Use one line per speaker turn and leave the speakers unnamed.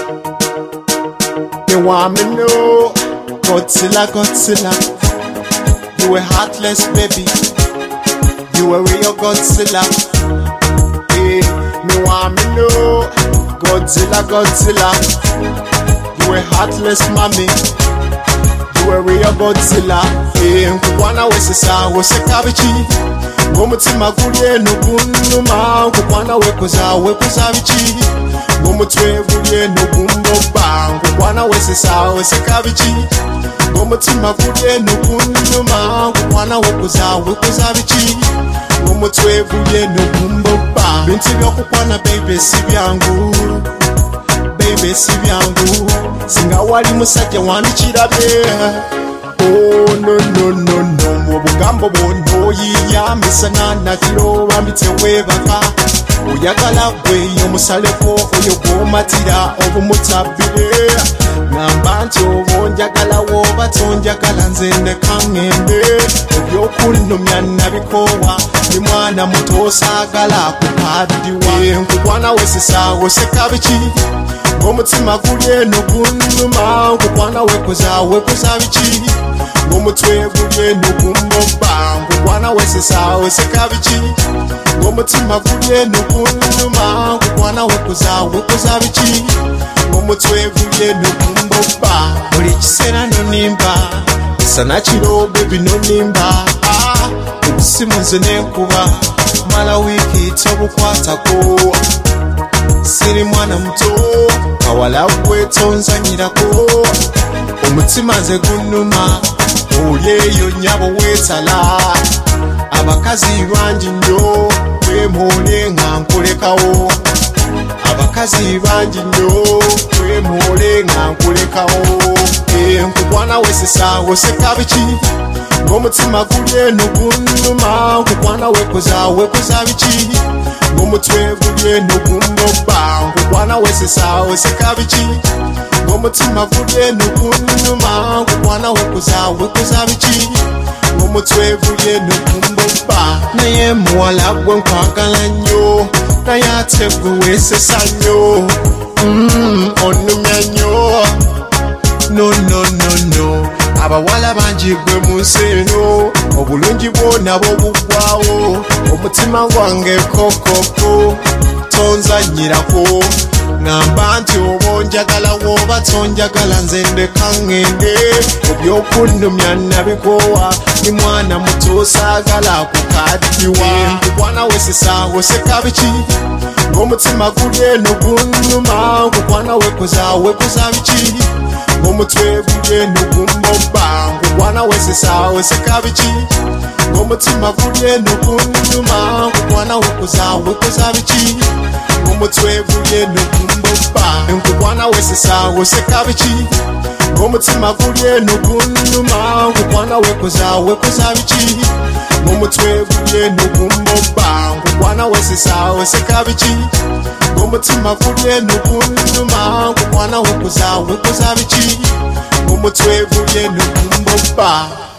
You want me know, Godzilla, Godzilla. You a heartless baby, you a real Godzilla. Hey, me want me know, Godzilla, Godzilla. You a heartless mommy, you a real Godzilla. Hey, nkwana wesesa wosekabichi, ngomutima gulye nugunuma, nkwana wekuza bichi, ngomutwe gulye nugumboba, nkwana wesesa wosekabichi, ngomutima gulye nugunuma, nkwana wekuza bichi, ngomutwe gulye nugumboba. Bintu byokukwana baby si byangu, baby si byangu, singa wali musajja wandikirabye. Oh no no no no, obugambo bwono yiyambisa nakiro bambitse webaka, oyagala gwe omusaleko oyo gwomatira obumutabire, ngamba nti obonjagala woba tonjagala nze ne kaŋŋende, ebyokunumya nabikowa ndi mwana muto osaagala kupadiwa. Nkukwana wesesa woseka biki, ng'omutima gulye nugunuma, nkukwana wekuza biki, ng'omutwe gulye nugumboba, nkukwana wesesa woseka biki, ng'omutima gulye nugunuma, nkukwana wekuza biki, ng'omutwe gulye nugumboba. Buli kiseera nonimba, sana kiro baby nonimba, obusimu nze nenkuba, mala wiiki tobukwatako, siri mwana muto kawala gwe tonzanyirako, omutima nze gunuma oli eyo nyabo weetala, abakazi bangi nnyo wemoole nga nkulekawo, abakazi bangi nnyo wemoole nga nkulekawo. Nkukwana wesesa woseka biki, ng'omutima gulye nugunuma, nkukwana wekuza biki, ng'omutwe gulye nugumboba, nkukwana wesesa woseka biki, ng'omutima gulye nugunuma, nkukwana wekuza biki, ng'omutwe gulye nugumboba. Naye muwala gwe nkwagala nnyo, naye ate gwe weesesa nnyo, onumya nnyo. No no no no, abawala bangi gwe mu nsi eno, obulungi bwonna bw'obugwawo, omutima gwange kokoko tonzanyirako, ngamba nti oba onjagala woba tonjagala nze ndeka ŋŋende, ebyokunumya nabikowa ndi mwana muto osaagala kukadiwa. Nkukwana wesesa woseka biki, ng'omutima gulye nugunuma, nkukwana wekuza biki, ng'omutwe gulye nugumboba, nkukwana wesesa woseka biki, ng'omutima gulye nugunuma, nkukwana wekuza biki, ng'omutwe gulye nugumboba. Nkukwana wesesa woseka biki, ng'omutima gulye nugunuma, nkukwana wekuza biki, ng'omutwe gulye nugumboba, nkukwana wesesa woseka biki, ng'omutima gulye nugunuma, nkukwana wekuza biki, ng'omutwe gulye nugumboba.